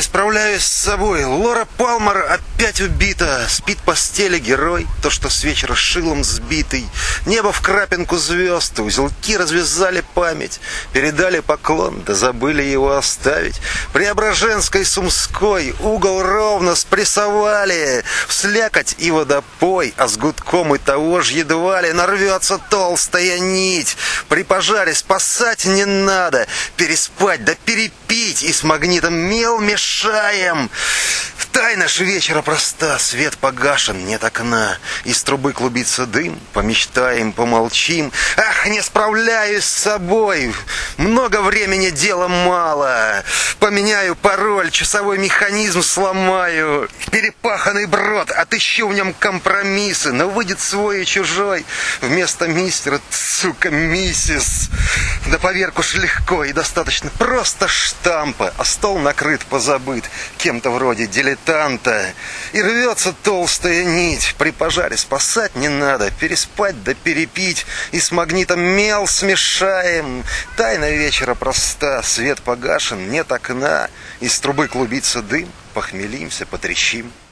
Не справляюсь с собой. Лора Палмер опять убита. Спит в постели герой, то, что с вечера шилом сбитый. Небо в крапинку звезд, узелки развязали память. Передали поклон, да забыли его оставить. Преображенской Сумской угол ровно спрессовали. Вслякоть и водопой, а с гудком и того ж едва ли нарвется толстая нить. При пожаре спасать не надо, переспать да перепить, и с магнитом мел мешаем. Тайна ж вечера проста, свет погашен, нет окна. Из трубы клубится дым, помечтаем, помолчим. Ах, не справляюсь с собой, много времени, дела мало. Поменяю пароль, часовой механизм сломаю. Перепаханный брод, отыщу в нем компромиссы. Но выйдет свой и чужой вместо мистера, сука, миссис. Да поверку ж легко и достаточно просто штампа, а стол накрыт позабыт кем-то вроде дилетанта. И рвется толстая нить. При пожаре спасать не надо, переспать да перепить, и с магнитом мел смешаем. Тайна вечера проста, свет погашен, нет окна. Из трубы клубится дым, похмелимся, потрещим.